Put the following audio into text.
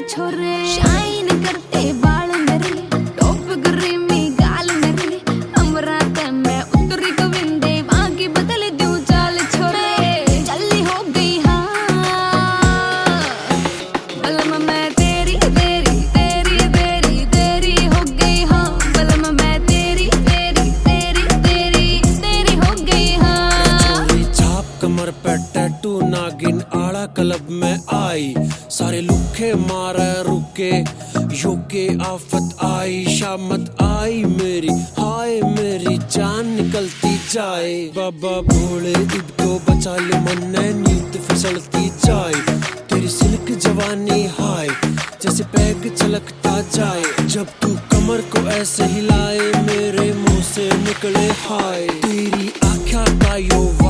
छोरे शाइन करते बाल मेरे टॉप ग्रीमी गाल मेरे अमरात में उतरी गोविंदे बाकी बदल दूं चाल छोरे जल्दी हो गई हाँ बलम मैं तेरी तेरी तेरी तेरी तेरी हो गई हाँ बलम मैं तेरी तेरी तेरी तेरी तेरी हो गई हाँ। चोरी छाप कमर पे टैटू नागिन आड़ा क्लब में आई सारे लुखे मारे रुके योके आफत आई शामत आई मेरी हाय मेरी जान निकलती जाए बाबा भोले ईद को बचा ले मन नींद फिसलती जाए तेरी सिल्क जवानी हाय जैसे पैग छलकता जाए जब तू कमर को ऐसे हिलाए मेरे मुंह से निकले हाय तेरी आँखों का यो